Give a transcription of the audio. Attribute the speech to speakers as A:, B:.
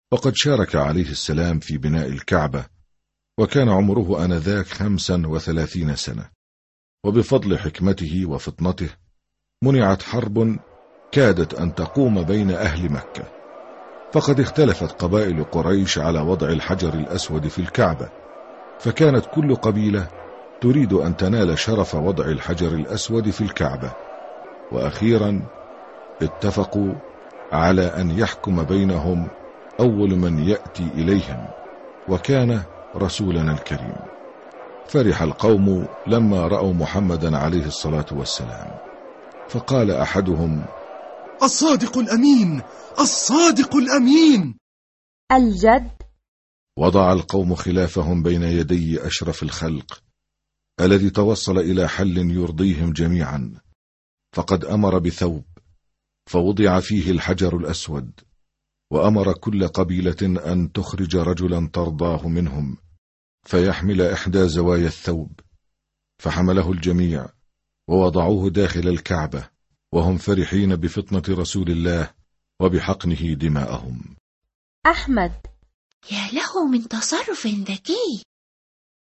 A: وقد شارك عليه السلام في بناء الكعبة، وكان عمره آنذاك 35 سنة. وبفضل حكمته وفطنته منعت حرب كادت أن تقوم بين أهل مكة، فقد اختلفت قبائل قريش على وضع الحجر الأسود في الكعبة، فكانت كل قبيلة تريد أن تنال شرف وضع الحجر الأسود في الكعبة. وأخيرا اتفقوا على أن يحكم بينهم أول من يأتي إليهم، وكان رسولنا الكريم. فرح القوم لما رأوا محمدا عليه الصلاة والسلام، فقال أحدهم:
B: الصادق الأمين، الصادق الأمين.
C: الجد.
A: وضع القوم خلافهم بين يدي أشرف الخلق الذي توصل إلى حل يرضيهم جميعا، فقد أمر بثوب فوضع فيه الحجر الأسود، وأمر كل قبيلة أن تخرج رجلا ترضاه منهم فيحمل إحدى زوايا الثوب، فحمله الجميع ووضعوه داخل الكعبة وهم فرحين بفطنة رسول الله وبحقنه دماءهم.
C: أحمد:
D: يا له من تصرف ذكي.